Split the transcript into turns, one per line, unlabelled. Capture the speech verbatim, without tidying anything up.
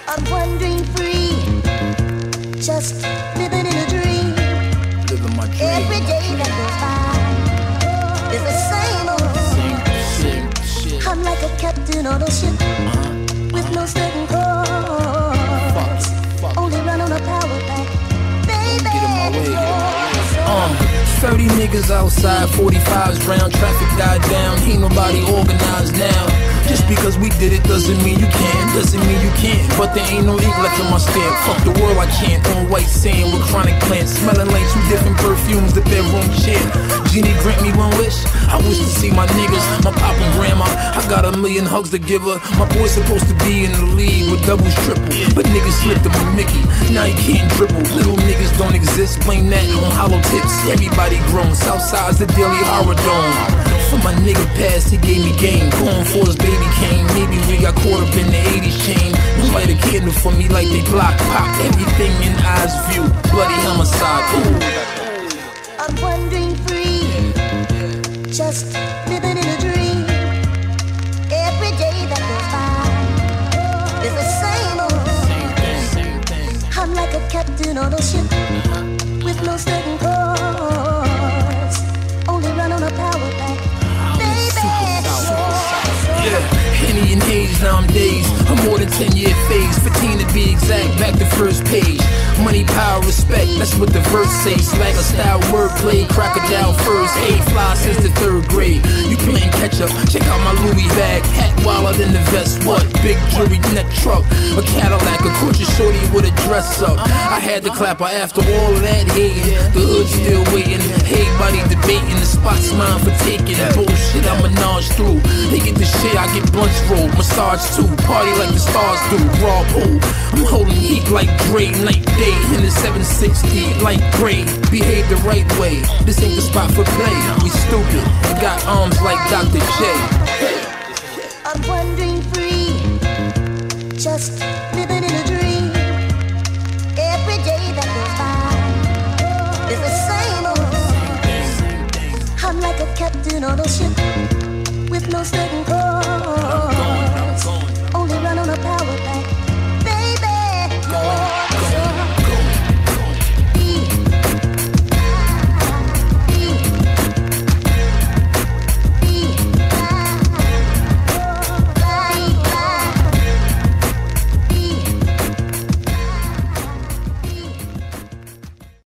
I'm wandering free, just living in a dream.
Living my dream.
Every day that goes by is the same old.
Same, same shit.
I'm like a captain on a ship
Uh-huh.
with no certain course.
Fuck, fuck.
Only run on a power pack, baby.
Get in my way, get in my way.
So
Um, thirty niggas outside, forty-fives round, traffic died down, ain't nobody organized now. Just because we did it doesn't mean you can, doesn't mean you can't. But there ain't no ink left in my stamp. Fuck the world, I can't. On white sand with chronic plants, smelling like two different perfumes. The bedroom chair. Genie grant me one wish. I wish to see my niggas, my pop and grandma. I got a million hugs to give her. My boy's supposed to be in the league with doubles, triple, but niggas slipped him with Mickey. Now he can't dribble. Little niggas don't exist. Blame that on hollow tips. Everybody grown. Southside's the daily horror dome. For my nigga past, he gave me game. Going for his baby came. Maybe we got caught up in the eighties chain. They light a candle for me like they block. Pop everything in eyes view. Bloody homicide. Ooh.
I'm wandering free, just living in a dream. Every day that goes by is the same old.
Same thing, same thing.
I'm like a captain on a ship with no certain course. Only run on a power pack, baby.
Yeah, Henny and Haze nowadays. A more than ten year phase, fifteen to be exact, back to first page. Money, power, respect, that's what the verse says. Swagger style, wordplay, crocodile first. Hey, fly since the third grade. You playing catch up, check out my Louis bag. Hat wilder than the vest, what? Big jewelry, neck truck. A Cadillac, a Coach shorty with a dress up. I had to clap her after all of that hating. The hood still waiting. Hey, buddy debating. The spot's mine for taking. Bullshit, I menage through. They get the shit, I get blunts rolled. Massage too, party like the stars do. Raw pool, I'm holding heat like Dre, night day. In the seven sixty, like gray. Behave the right way. This ain't the spot for play. We stupid. We got arms like Doctor J.
I'm wandering free, just living in a dream. Every day that goes by is the same old. I'm like a captain on a ship with no certain course.